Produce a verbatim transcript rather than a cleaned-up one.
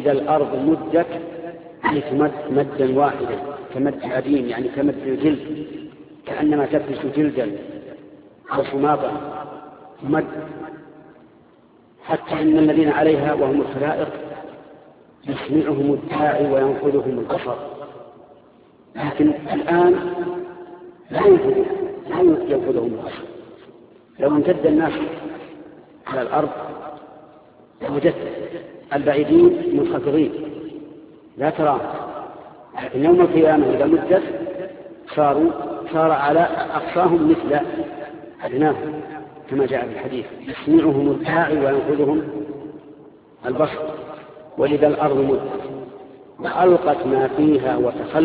وإذا الأرض مدت يعني تمد مدا واحدا كمد العديم، يعني كمد الجلد، كأنما تفرش جلدا أو شماطا مد، حتى إن الذين عليها وهم الخلائق يسمعهم الداعي وينقذهم البصر. لكن الآن لا ينقذهم البصر. لو امتد الناس على الأرض وجدت البعيدين منخفضين لا تراهم، لكن يوم القيامة إذا مدت صاروا صار على أقصاهم مثل أدناهم كما جاء في الحديث، يسمعهم الداعي وينقذهم البصر. وإذا الأرض مدت وألقت ما فيها وتخلت